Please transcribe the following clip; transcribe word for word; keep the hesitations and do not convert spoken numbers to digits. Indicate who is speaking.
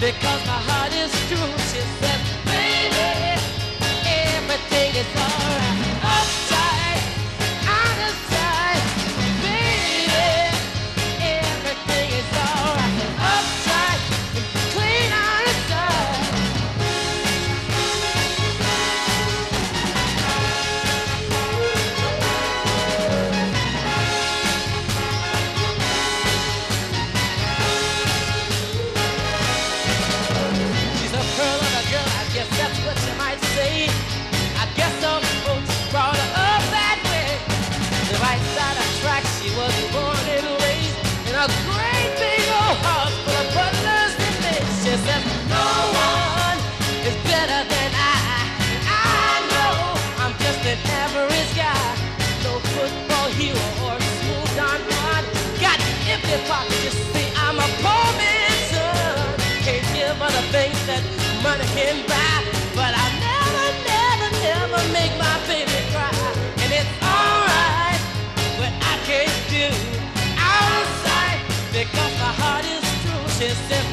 Speaker 1: because my heart is true. She said, baby, everything is alright. Upside, out of sight, baby, everything is alright. Upside, clean out of sight. She's a pearl of a girl, I guess that's what you might say. I guess some folks brought her up that way. The right side of track, she was born and raised in a great big old house full of butlers and maids. She says, no one is better than I. I know I'm just an average guy. No football hero or smooth Don Juan. Got empty pockets, you see, I'm a poor man's son. Can't give her the things that money can buy. But I never, never, never make my baby cry. And it's alright, but I can't do out of sight because my heart is true. She says,